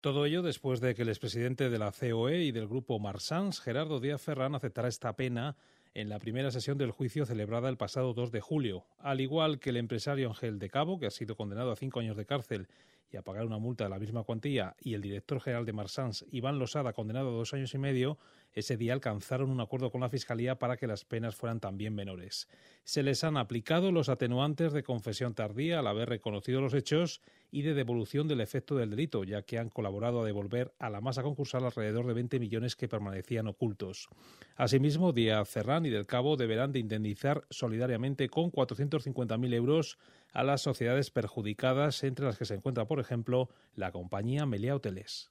Todo ello después de que el expresidente de la COE y del grupo Marsans, Gerardo Díaz Ferrán, aceptara esta pena en la primera sesión del juicio celebrada el pasado 2 de julio. Al igual que el empresario Ángel de Cabo, que ha sido condenado a 5 años de cárcel y a pagar una multa de la misma cuantía, y el director general de Marsans, Iván Losada, condenado a 2 años y medio, ese día alcanzaron un acuerdo con la Fiscalía para que las penas fueran también menores. Se les han aplicado los atenuantes de confesión tardía al haber reconocido los hechos y de devolución del efecto del delito, ya que han colaborado a devolver a la masa concursal alrededor de 20 millones que permanecían ocultos. Asimismo, Díaz Ferrán y del Cabo deberán de indemnizar solidariamente con 450.000 euros a las sociedades perjudicadas, entre las que se encuentra, por ejemplo, la compañía Meliá Hoteles.